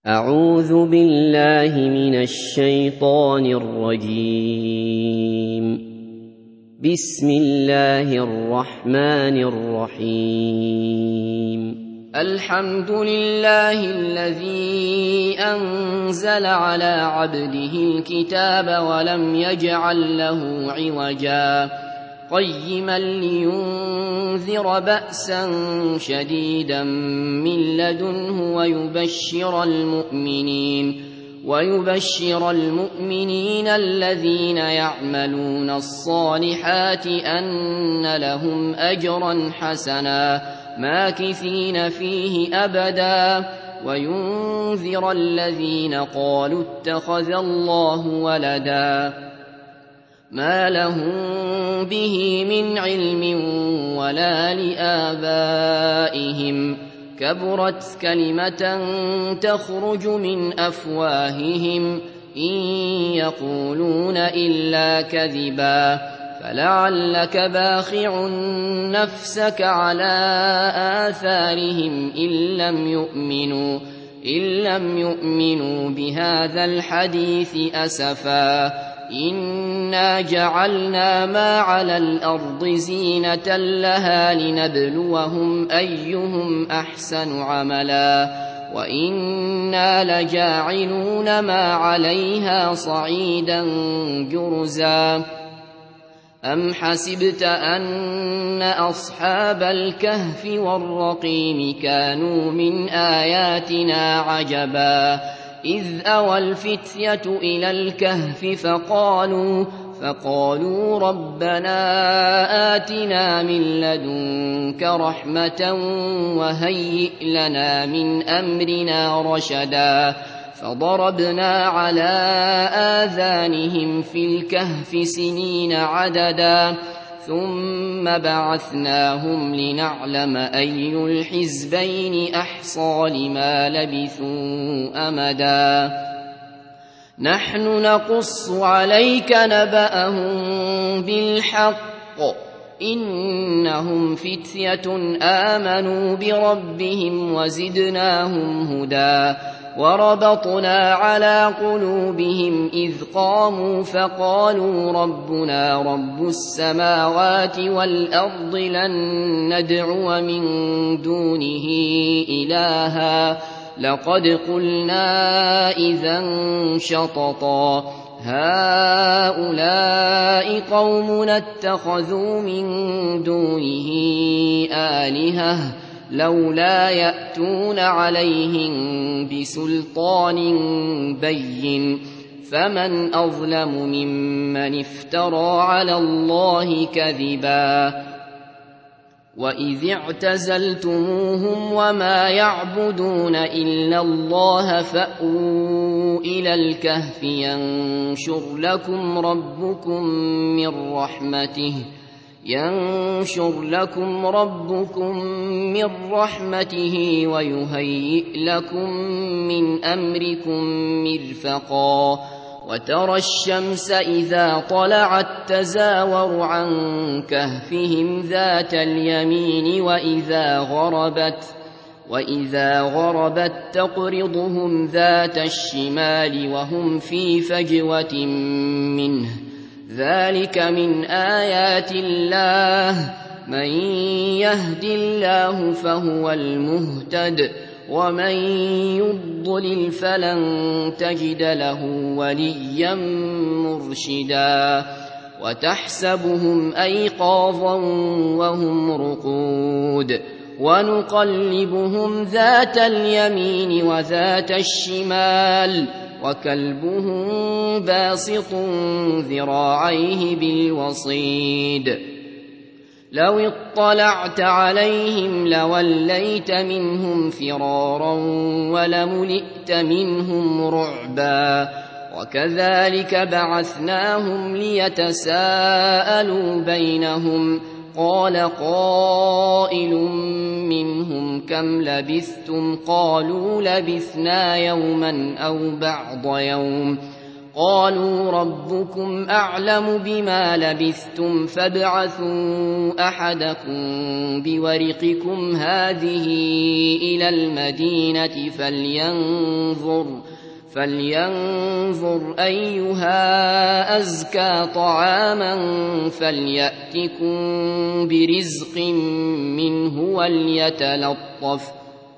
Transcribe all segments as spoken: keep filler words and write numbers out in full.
أعوذ بالله من الشيطان الرجيم. بسم الله الرحمن الرحيم. الحمد لله الذي أنزل على عبده الكتاب ولم يجعل له عوجا قيما لينذر بأسا شديدا من لدنه ويبشر المؤمنين ويبشر المؤمنين الذين يعملون الصالحات أن لهم أجرا حسنا ماكثين فيه أبدا وينذر الذين قالوا اتخذ الله ولدا ما لهم به من علم ولا لآبائهم كبرت كلمة تخرج من أفواههم إن يقولون إلا كذبا فلعلك باخع نفسك على آثارهم إن لم يؤمنوا إن لم يؤمنوا بهذا الحديث أسفا إنا جعلنا ما على الأرض زينة لها لنبلوهم أيهم أحسن عملا وإنا لجاعلون ما عليها صعيدا جرزا أم حسبت أن أصحاب الكهف والرقيم كانوا من آياتنا عجبا إذ أوى الفتية إلى الكهف فقالوا فقالوا ربنا آتنا من لدنك رحمة وهيئ لنا من أمرنا رشدا فضربنا على آذانهم في الكهف سنين عددا ثم بعثناهم لنعلم أي الحزبين أحصى لما لبثوا أمدا نحن نقص عليك نبأهم بالحق إنهم فتية آمنوا بربهم وزدناهم هدى وربطنا على قلوبهم إذ قاموا فقالوا ربنا رب السماوات والأرض لن ندعو من دونه إلها لقد قلنا إذا شططا هؤلاء قومنا اتخذوا من دونه آلهة لولا يأتون عليهم بسلطان بين فمن أظلم ممن افترى على الله كذبا وإذ اعتزلتموهم وما يعبدون إلا الله فأووا إلى الكهف ينشر لكم ربكم من رحمته ينشر لكم ربكم من رحمته ويهيئ لكم من أمركم مرفقا وترى الشمس إذا طلعت تزاور عن كهفهم ذات اليمين وإذا غربت وإذا غربت تقرضهم ذات الشمال وهم في فجوة منه ذلك من آيات الله من يهد الله فهو المهتد ومن يضلل فلن تجد له وليا مرشدا وتحسبهم أيقاظا وهم رقود ونقلبهم ذات اليمين وذات الشمال وكلبهم باسط ذراعيه بالوصيد لو اطلعت عليهم لوليت منهم فرارا ولملئت منهم رعبا وكذلك بعثناهم ليتساءلوا بينهم قال قائل منهم كم لبثتم قالوا لبثنا يوما أو بعض يوم قالوا ربكم أعلم بما لبثتم فابعثوا أحدكم بورقكم هذه إلى المدينة فلينظر, فلينظر أيها أزكى طعاما فليأتكم برزق منه وليتلطف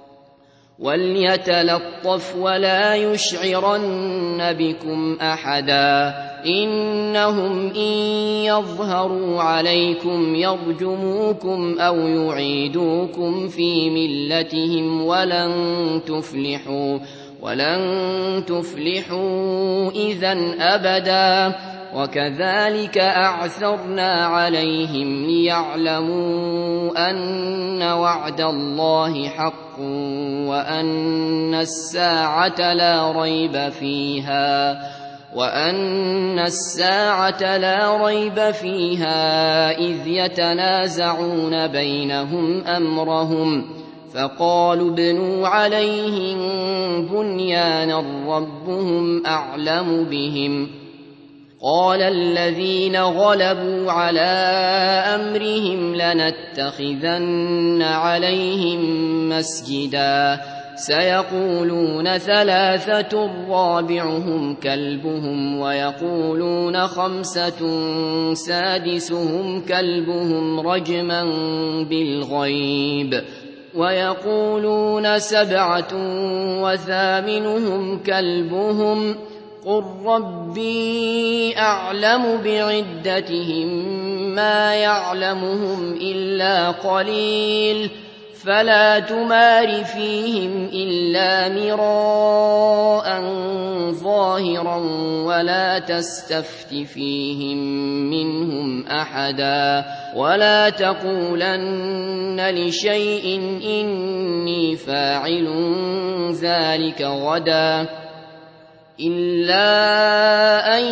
وليتلطف ولا يشعرن بكم أحدا إنهم إن يظهروا عليكم يرجموكم أو يعيدوكم في ملتهم ولن تفلحوا ولن تفلحوا إذن أبدا وكذلك أعثرنا عليهم ليعلموا أن وعد الله حق وأن الساعة لا ريب فيها وأن الساعة لا ريب فيها إذ يتنازعون بينهم أمرهم فقالوا ابنوا عليهم بنيانا ربهم أعلم بهم قال الذين غلبوا على أمرهم لنتخذن عليهم مسجدا سيقولون ثلاثة رابعهم كلبهم ويقولون خمسة سادسهم كلبهم رجما بالغيب ويقولون سبعة وثامنهم كلبهم قل ربي أعلم بعدتهم ما يعلمهم إلا قليل فلا تمار فيهم إلا مراء ظاهرا ولا تستفت فيهم منهم أحدا ولا تقولن لشيء إني فاعل ذلك غدا إلا أن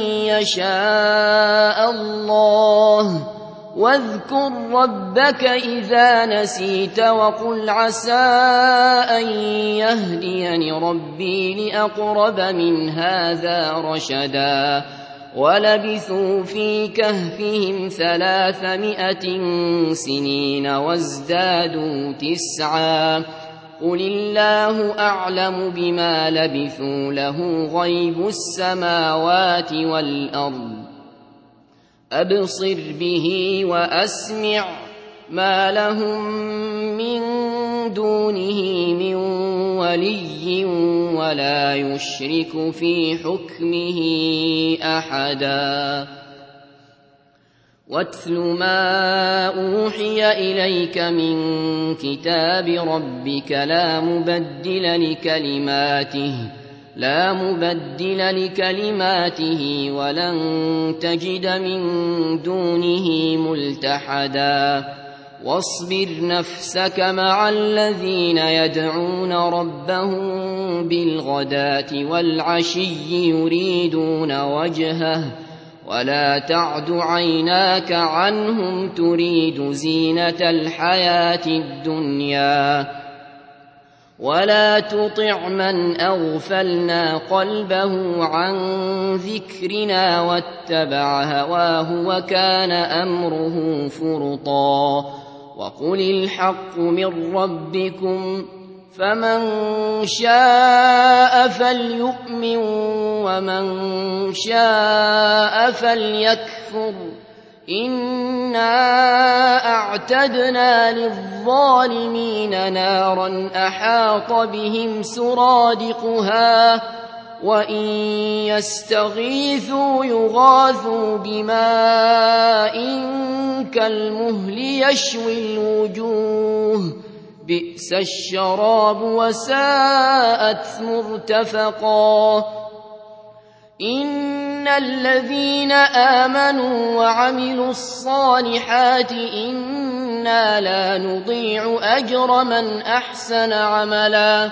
يشاء الله واذكر ربك إذا نسيت وقل عسى أن يهديني ربي لأقرب من هذا رشدا ولبثوا في كهفهم ثلاثمائة سنين وازدادوا تسعا قل الله أعلم بما لبثوا له غيب السماوات والأرض أبصر به وأسمع ما لهم من دونه من ولي ولا يشرك في حكمه أحدا واتل ما أوحي إليك من كتاب ربك لا مبدل لكلماته لا مبدل لكلماته ولن تجد من دونه ملتحدا واصبر نفسك مع الذين يدعون ربهم بالغداة والعشي يريدون وجهه ولا تعد عيناك عنهم تريد زينة الحياة الدنيا ولا تطع من أغفلنا قلبه عن ذكرنا واتبع هواه وكان أمره فرطا وقل الحق من ربكم فمن شاء فليؤمن ومن شاء فليكفر إنا أعتدنا للظالمين نارا أحاط بهم سرادقها وإن يستغيثوا يغاثوا بماء كالمهل يشوي الوجوه بئس الشراب وساءت مرتفقا إن الذين آمنوا وعملوا الصالحات إنا لا نضيع أجر من أحسن عملا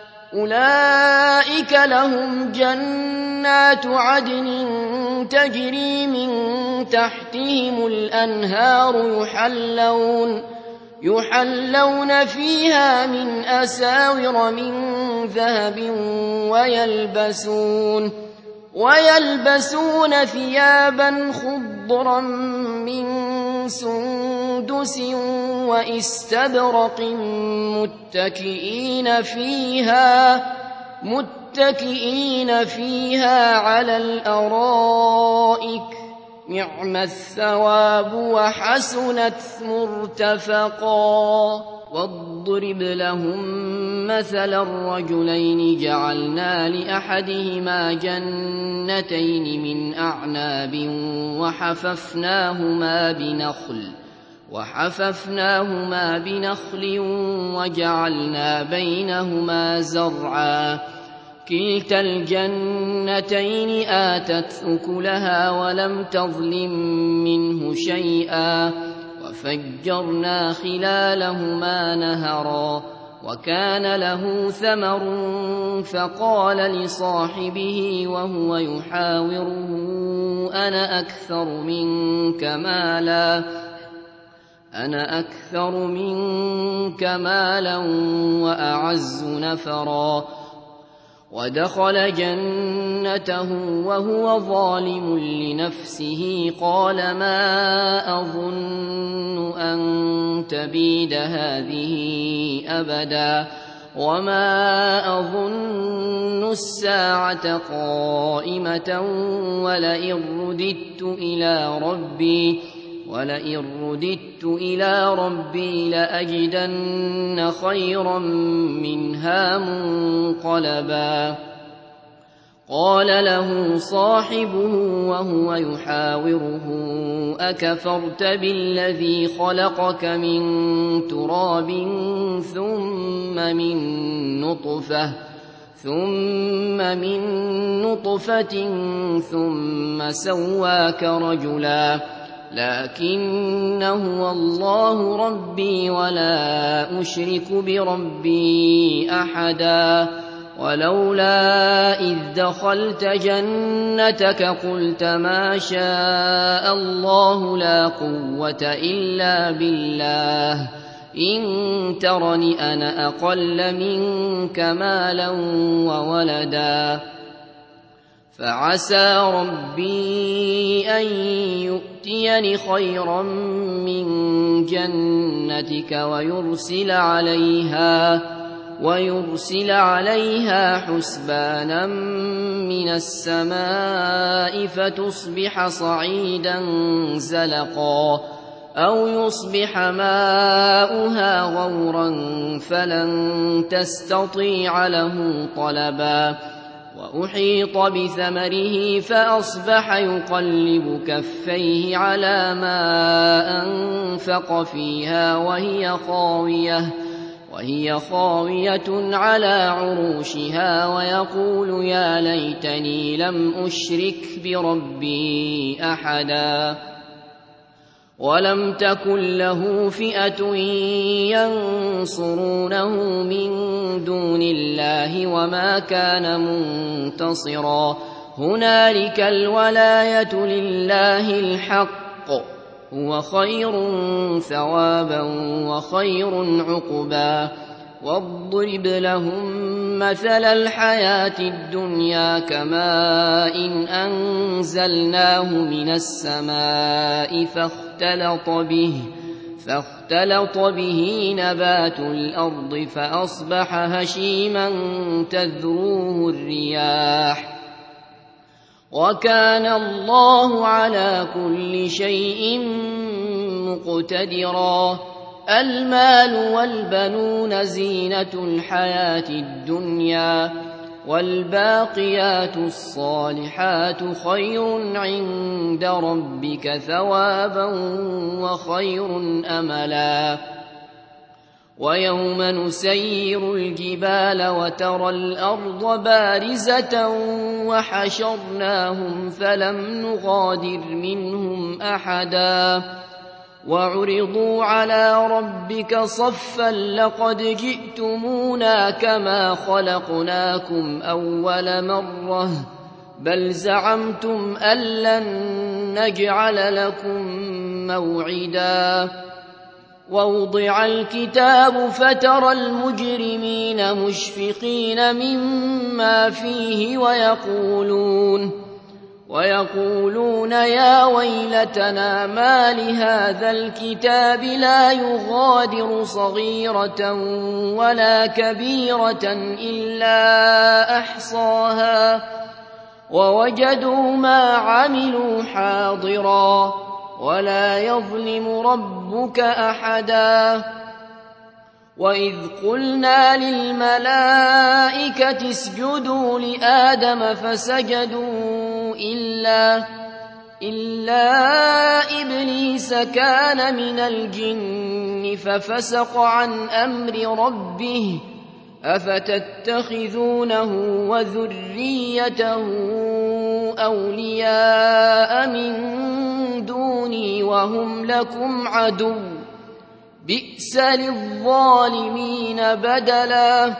أولئك لهم جنات عدن تجري من تحتهم الأنهار يحلون يحلون فيها من أساور من ذهب ويلبسون ويلبسون ثيابا خضرا من سندس واستبرق متكئين فيها متكئين فيها على الأرائك نعم الثواب وحسنت مرتفقا. واضرب لهم مثل الرجلين جعلنا لأحدهما جنتين من أعناب وحففناهما بنخل وحففناهما بنخل وجعلنا بينهما زرعا كلتا الجنتين آتت أكلها ولم تظلم منه شيئا وفجرنا خلالهما نهرا وكان له ثمر فقال لصاحبه وهو يحاوره أنا أكثر منك مالا أنا أكثر منك مالا وأعز نفرا ودخل جنته وهو ظالم لنفسه قال ما أظن أن تبيد هذه أبدا وما أظن الساعة قائمة ولئن رددت إلى ربي ولئن رددت إلى ربي لأجدن خيرا منها منقلبا. قال له صاحبه وهو يحاوره أكفرت بالذي خلقك من تراب ثم من نطفة ثم من نطفة ثم سواك رجلا لكن هو الله ربي ولا أشرك بربي أحدا. ولولا إذ دخلت جنتك قلت ما شاء الله لا قوة إلا بالله إن ترني أنا أقل منك مالا وولدا فعسى ربي أن يؤتيني خيرا من جنتك ويرسل عليها ويرسل عليها حسبانا من السماء فتصبح صعيدا زلقا أو يصبح ماؤها غورا فلن تستطيع له طلبا. وأحيط بثمره فأصبح يقلب كفيه على ما أنفق فيها وهي خاوية وهي خاوية على عروشها ويقول يا ليتني لم أشرك بربي أحدا. ولم تكن له فئة ينصرونه من دون الله وما كان منتصرا. هنالك الولاية لله الحق هو خير ثوابا وخير عقبا. واضرب لهم مثل الحياة الدنيا كماء أنزلناه من السماء فاختلط به فاختلط به نبات الأرض فأصبح هشيما تذروه الرياح وكان الله على كل شيء مقتدرا. المال والبنون زينة الحياة الدنيا والباقيات الصالحات خير عند ربك ثوابا وخير أملا. ويوم نسير الجبال وترى الأرض بارزة وحشرناهم فلم نغادر منهم أحدا وعرضوا على ربك صفا لقد جئتمونا كما خلقناكم أول مرة بل زعمتم أن لن نجعل لكم موعدا. ووضع الكتاب فترى المجرمين مشفقين مما فيه ويقولون ويقولون يا ويلتنا ما لهذا الكتاب لا يغادر صغيرة ولا كبيرة إلا أحصاها ووجدوا ما عملوا حاضرا ولا يظلم ربك أحدا. وإذ قلنا للملائكة اسجدوا لآدم فسجدوا إلا, إلا إبليس كان من الجن ففسق عن أمر ربه أفتتخذونه وذريته أولياء من دوني وهم لكم عدو بئس للظالمين بدلا.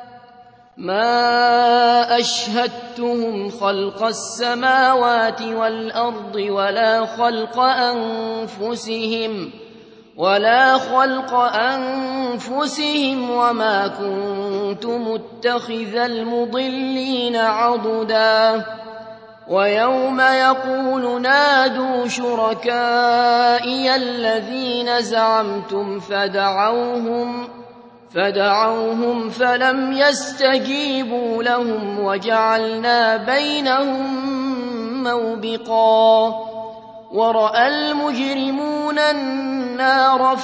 ما أشهدتهم خلق السماوات والأرض ولا خلق أنفسهم ولا خلق أنفسهم وما كنت متخذ المضلين عضدا. ويوم يقول نادوا شركائي الذين زعمتم فدعوهم فدعوهم فلم يستجيبوا لهم وجعلنا بينهم موبقا. ورأى المجرمون النار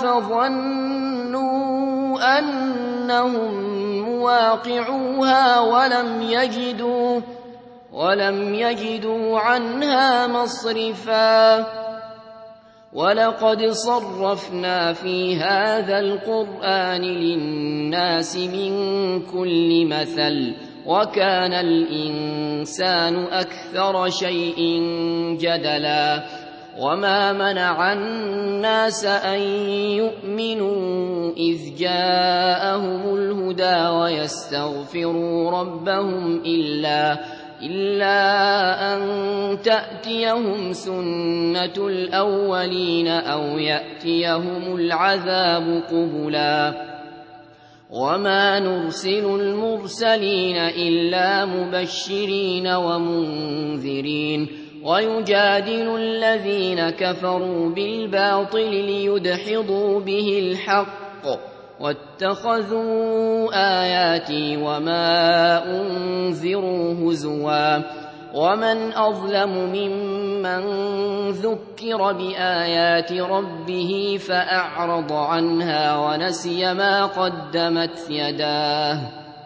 فظنوا أنهم مواقعوها ولم يجدوا ولم يجدوا عنها مصرفا. ولقد صرفنا في هذا القرآن للناس من كل مثل وكان الإنسان أكثر شيء جدلا. وما منع الناس أن يؤمنوا إذ جاءهم الهدى ويستغفروا ربهم إلا إلا أن تأتيهم سنة الأولين أو يأتيهم العذاب قبلا. وما نرسل المرسلين إلا مبشرين ومنذرين ويجادل الذين كفروا بالباطل ليدحضوا به الحق واتخذوا آياتي وما أنذروا هزوا. ومن أظلم ممن ذكر بآيات ربه فأعرض عنها ونسي ما قدمت يداه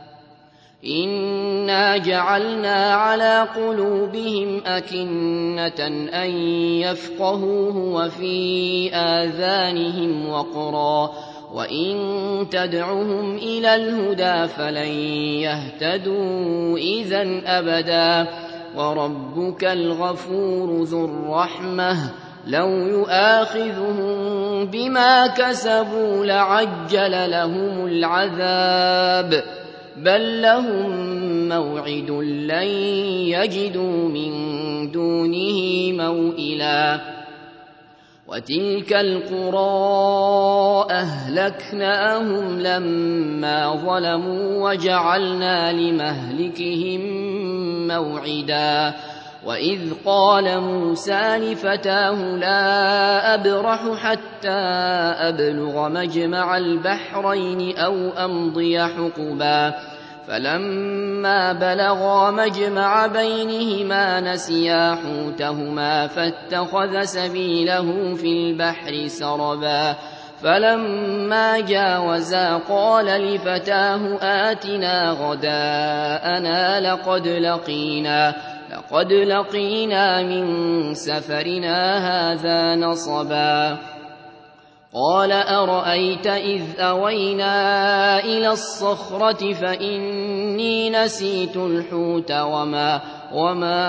إنا جعلنا على قلوبهم أكنة أن يفقهوه وفي آذانهم وقرا وإن تدعهم إلى الهدى فلن يهتدوا إذا أبدا. وربك الغفور ذو الرحمة لو يؤاخذهم بما كسبوا لعجل لهم العذاب بل لهم موعد لن يجدوا من دونه موئلا. وتلك القرى أهلكناهم لما ظلموا وجعلنا لمهلكهم موعدا. وإذ قال موسى لفتاه لا أبرح حتى أبلغ مجمع البحرين أو أمضي حقبا فلما بلغا مجمع بينهما نسيا حوتهما فاتخذ سبيله في البحر سربا. فلما جاوزا قال لفتاه آتنا غداءنا لقد لقينا لقد لقينا من سفرنا هذا نصبا. قال أرأيت إذ أوينا إلى الصخرة فإني نسيت الحوت وما, وما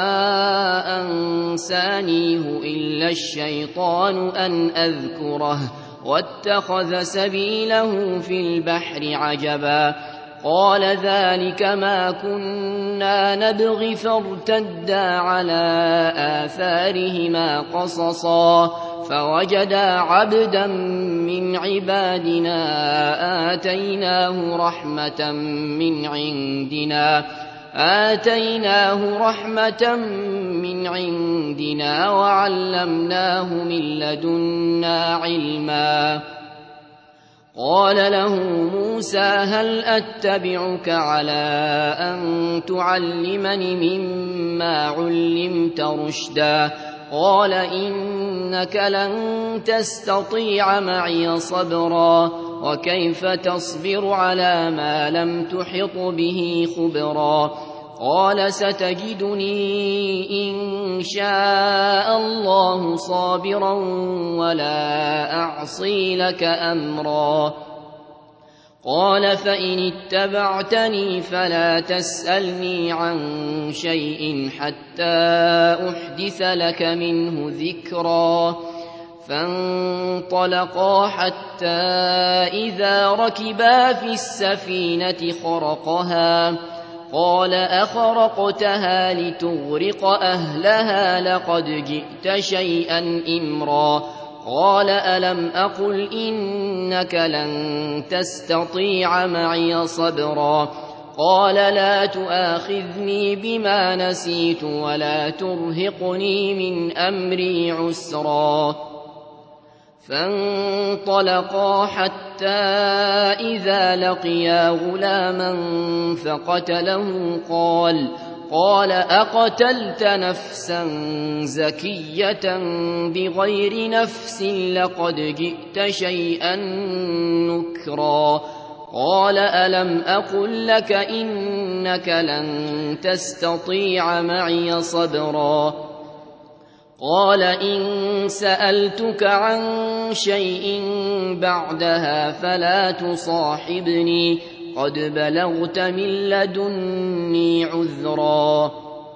أنسانيه إلا الشيطان أن أذكره واتخذ سبيله في البحر عجبا. قال ذلك ما كنا نبغي فارتدا على آثارهما قصصا فوجدا عبدا من عبادنا آتيناه رحمة من عندنا آتيناه رحمة من عندنا وعلمناه من لدنا علما. قال له موسى هل أتبعك على أن تعلمني مما علمت رشدا قال إنك لن تستطيع معي صبرا وكيف تصبر على ما لم تحط به خبرا قال ستجدني إن شاء الله صابرا ولا أعصي لك أمرا قال فإن اتبعتني فلا تسألني عن شيء حتى أحدث لك منه ذكرا فانطلقا حتى إذا ركبا في السفينة خرقها قال أخرقتها لتغرق أهلها لقد جئت شيئا إمرا قال ألم أقل إنك لن تستطيع معي صبرا قال لا تؤاخذني بما نسيت ولا ترهقني من أمري عسرا فانطلقا حتى إذا لقيا غلاما فقتله قال قال أقتلت نفسا زكية بغير نفس لقد جئت شيئا نكرا قال ألم أقل لك إنك لن تستطيع معي صبرا قال إن سألتك عن شيء بعدها فلا تصاحبني قد بلغت من لدني عذرا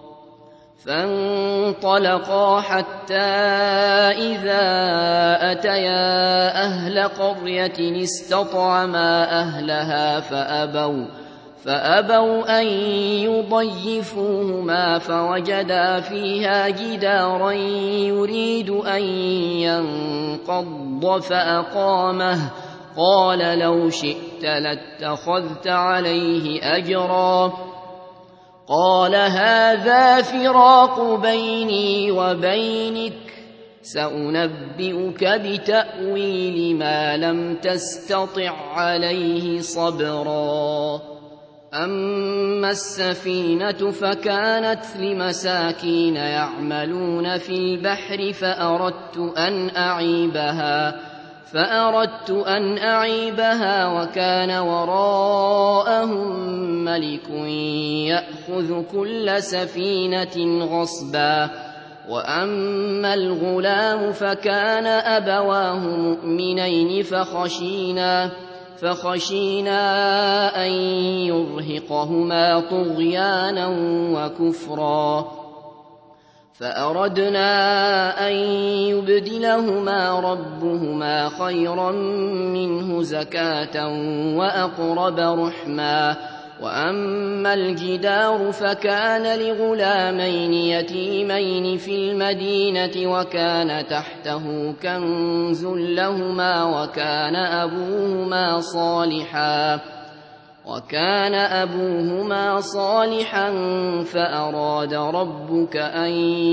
فانطلقا حتى إذا أتيا أهل قرية استطعما أهلها فأبوا فأبوا أن يضيفوهما فوجدا فيها جدارا يريد أن ينقض فأقامه قال لو شئت لاتخذت عليه أجرا قال هذا فراق بيني وبينك سأنبئك بتأويل ما لم تستطع عليه صبرا أما السفينة فكانت لمساكين يعملون في البحر فأردت أن أعيبها فأردت أن أعيبها وكان وراءهم ملك يأخذ كل سفينة غصبا وأما الغلام فكان أبواه مؤمنين فخشينا فخشينا أن يرهقهما طغيانا وكفرا فأردنا أن يبدلهما ربهما خيرا منه زكاة وأقرب رحما وأما الجدار فكان لغلامين يتيمين في المدينة وكان تحته كنز لهما وكان أبوهما صالحا وكان أبوهما صالحا فأراد ربك أن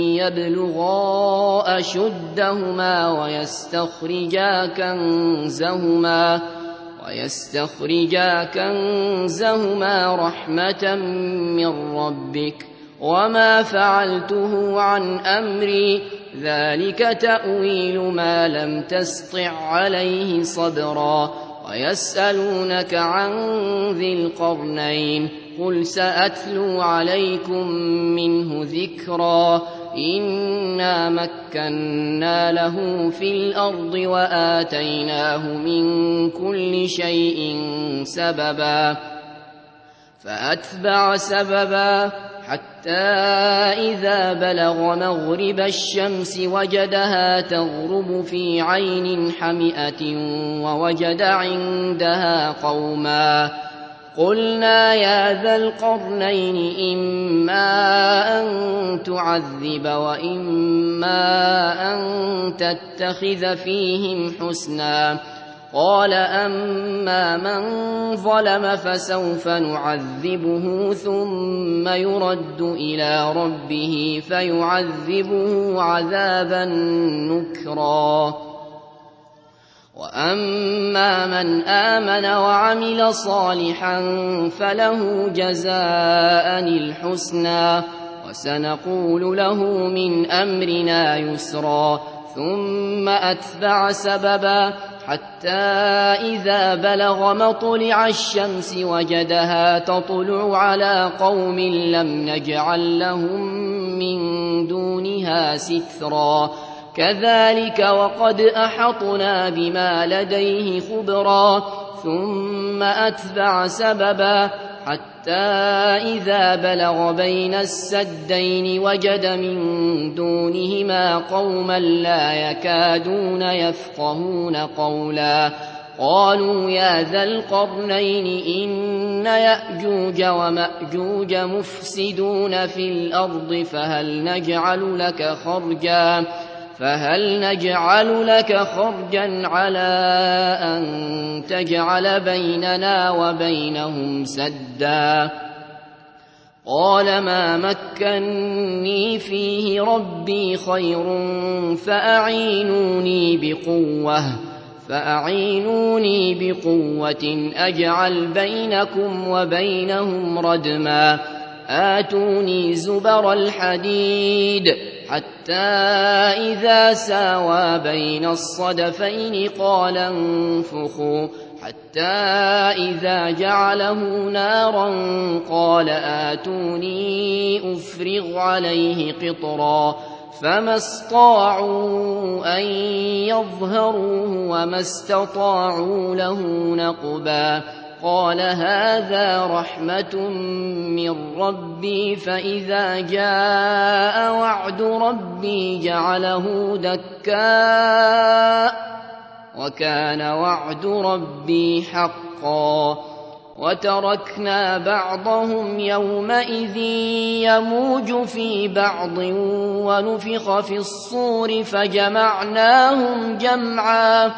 يبلغا أشدهما ويستخرجا كنزهما ويستخرجا كنزهما رحمة من ربك وما فعلته عن أمري ذلك تأويل ما لم تسطع عليه صبرا ويسألونك عن ذي القرنين قل سأتلو عليكم منه ذكرا إنا مكنا له في الأرض وآتيناه من كل شيء سببا فأتبع سببا حتى إذا بلغ مغرب الشمس وجدها تغرب في عين حمئة ووجد عندها قوما قلنا يا ذا القرنين إما أن تعذب وإما أن تتخذ فيهم حسنا قال أما من ظلم فسوف نعذبه ثم يرد إلى ربه فيعذبه عذابا نكرا وأما من آمن وعمل صالحا فله جزاء الحسنى وسنقول له من أمرنا يسرا ثم أتبع سببا حتى إذا بلغ مطلع الشمس وجدها تطلع على قوم لم نجعل لهم من دونها سترا كذلك وقد أحطنا بما لديه خبرا ثم أتبع سببا حتى إذا بلغ بين السدين وجد من دونهما قوما لا يكادون يفقهون قولا قالوا يا ذا القرنين إن يأجوج ومأجوج مفسدون في الأرض فهل نجعل لك خرجا فهل نجعل لك خرجا على أن تجعل بيننا وبينهم سدا قال ما مكني فيه ربي خير فأعينوني بقوة فأعينوني بقوة أجعل بينكم وبينهم ردما آتوني زبر الحديد حتى إذا ساوى بين الصدفين قال انفخوا حتى إذا جعله نارا قال آتوني أفرغ عليه قطرا فما استطاعوا أن يظهروه وما استطاعوا له نقبا قال هذا رحمة من ربي فإذا جاء وعد ربي جعله دكاء وكان وعد ربي حقا وتركنا بعضهم يومئذ يموج في بعض ونفخ في الصور فجمعناهم جمعا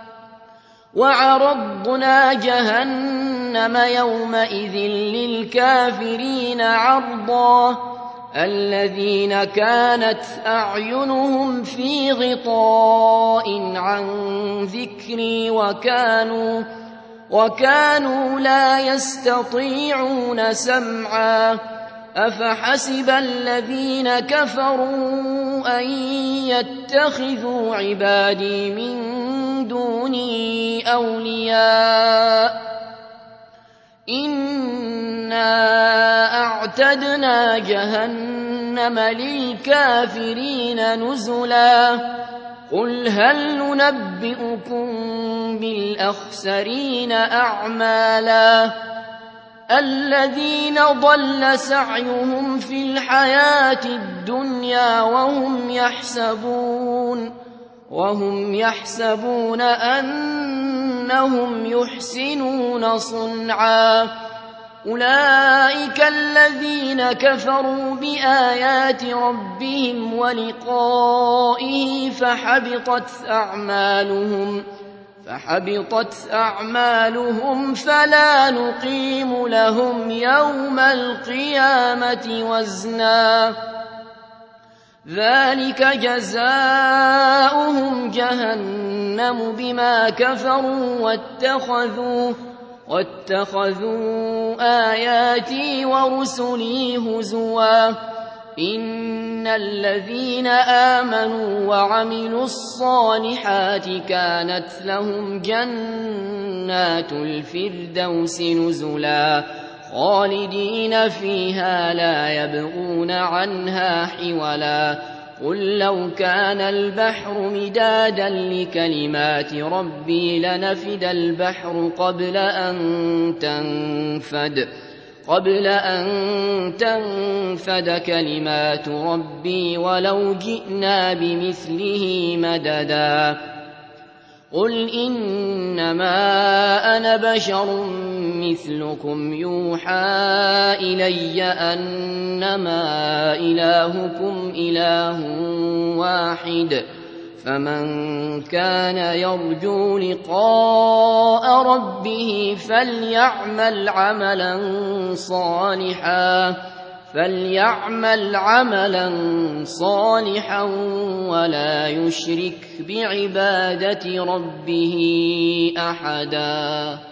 وعرضنا جهنم يومئذ للكافرين عرضا الذين كانت أعينهم في غطاء عن ذكري وكانوا وكانوا لا يستطيعون سمعا أفحسب الذين كفروا أن يتخذوا عبادي من دوني أولياء إنا أعتدنا جهنم للكافرين نزلا قل هل ننبئكم بالأخسرين أعمالا الذين ضل سعيهم في الحياة الدنيا وهم يحسبون وهم يحسبون أنهم يحسنون صنعا أولئك الذين كفروا بآيات ربهم ولقائه فحبطت أعمالهم فحبطت أعمالهم فلا نقيم لهم يوم القيامة وزنا ذلك جزاؤهم جهنم بما كفروا واتخذوا واتخذوا آياتي ورسلي هزوا إن الذين آمنوا وعملوا الصالحات كانت لهم جنات الفردوس نزلا خالدين فيها لا يبغون عنها حولا قل لو كان البحر مدادا لكلمات ربي لنفد البحر قبل أن تنفد قبل أن تنفد كلمات ربي ولو جئنا بمثله مددا قل إنما أنا بشر مثلكم يوحى إلي أنما إلهكم إله واحد فمن كان يرجو لقاء ربه فليعمل عملا صالحا فليعمل عملا صالحا ولا يشرك بعبادة ربه أحدا.